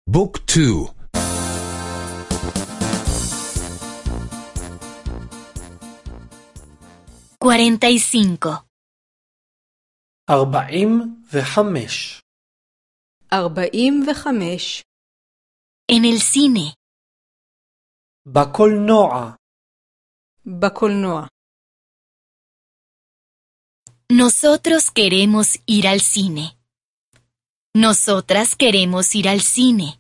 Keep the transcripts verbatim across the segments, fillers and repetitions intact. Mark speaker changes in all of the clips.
Speaker 1: بوك تو.
Speaker 2: cuarenta y cinco.
Speaker 3: أربعين وخمس.
Speaker 4: أربعين وخمس.
Speaker 2: En el cine.
Speaker 3: בקולנוע.
Speaker 4: בקולנוע.
Speaker 2: Nosotros queremos ir al cine. Nosotras queremos ir al cine.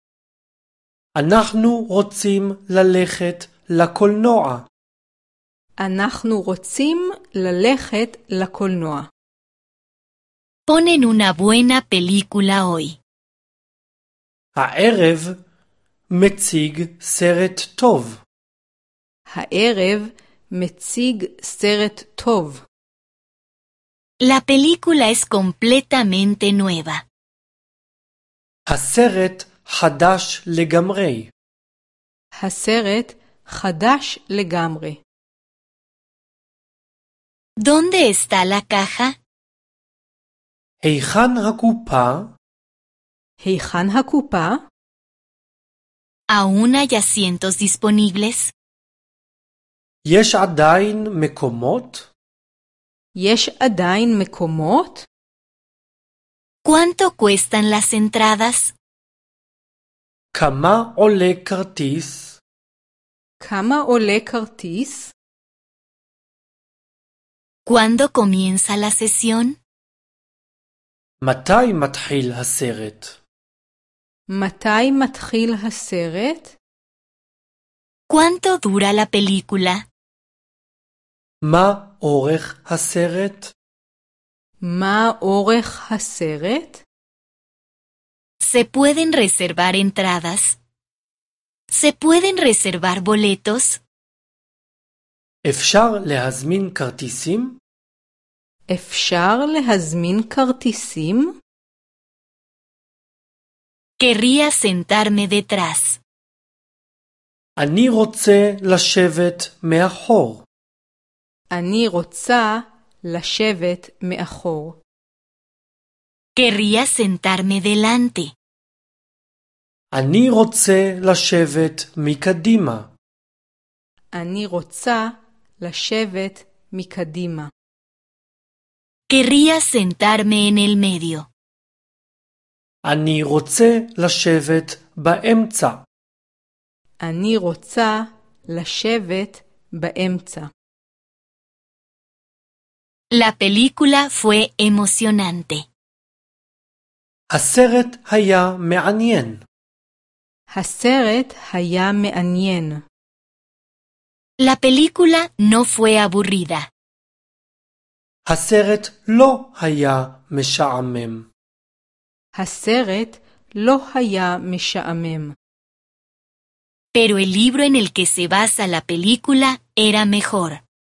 Speaker 3: אנחנו רוצים ללכת לקולנוע.
Speaker 4: אנחנו רוצים ללכת לקולנוע.
Speaker 2: Ponen una buena película hoy.
Speaker 3: הערב מציג סרט טוב.
Speaker 4: הערב מציג סרט טוב.
Speaker 2: La película es completamente nueva.
Speaker 3: הסרט חדש לגמרי.
Speaker 4: הסרט חדש לגמרי.
Speaker 2: ¿Dónde está la caja?
Speaker 3: היכן הקופה?
Speaker 4: היכן הקופה?
Speaker 2: ¿Aún hay asientos disponibles?
Speaker 3: יש עדיין מקומות?
Speaker 4: יש עדיין מקומות?
Speaker 2: ¿Cuánto cuestan las entradas?
Speaker 3: כמה עולה כרטיס?
Speaker 4: כמה עולה כרטיס?
Speaker 2: ¿Cuándo comienza la sesión?
Speaker 3: מתי מתחיל הסרט?
Speaker 4: מתי מתחיל הסרט?
Speaker 2: ¿Cuánto dura la película?
Speaker 3: מה אורך הסרט?
Speaker 4: מה אורך הסרט?
Speaker 2: ¿Se pueden reservar entradas? ¿Se pueden reservar boletos?
Speaker 3: אפשר להזמין כרטיסים?
Speaker 4: אפשר להזמין כרטיסים?
Speaker 2: Querría sentarme detrás.
Speaker 3: אני רוצה לשבת מאחור.
Speaker 4: אני רוצה לשבת מאחור.
Speaker 2: Querría sentarme delante.
Speaker 3: אני רוצה לשבת מקדימה.
Speaker 4: אני רוצה לשבת מקדימה.
Speaker 2: Querría sentarme en el medio.
Speaker 3: אני רוצה לשבת באמצע.
Speaker 4: אני רוצה לשבת באמצע.
Speaker 2: La película fue emocionante.
Speaker 3: הסרט היה מעניין.
Speaker 4: הסרט היה מעניין.
Speaker 2: La película no fue aburrida.
Speaker 3: הסרט לא היה משעמם.
Speaker 4: הסרט לא היה משעמם.
Speaker 2: Pero el libro en el que se basa la película era mejor.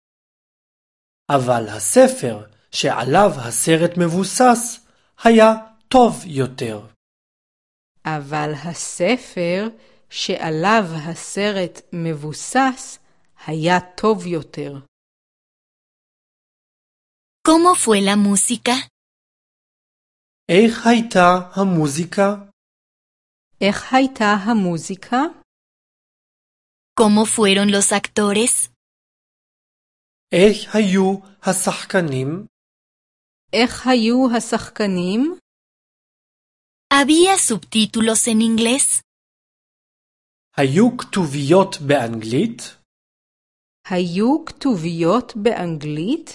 Speaker 3: אבל הספר שעליו הסרט מבוסס היה טוב יותר.
Speaker 4: אבל הספר שעליו הסרט מבוסס היה טוב יותר.
Speaker 2: ¿Cómo fue la música?
Speaker 3: איך הייתה המוזיקה?
Speaker 4: איך הייתה המוזיקה?
Speaker 2: ¿Cómo fueron los actores?
Speaker 3: איך היו השחקנים?
Speaker 4: איך היו השחקנים?
Speaker 2: ¿Había subtítulos en inglés?
Speaker 3: היו כתוביות באנגלית?
Speaker 4: היו כתוביות באנגלית?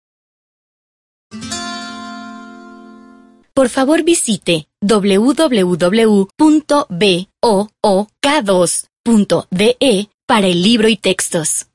Speaker 2: Por favor visite w w w punto book dos punto d e para el libro y textos.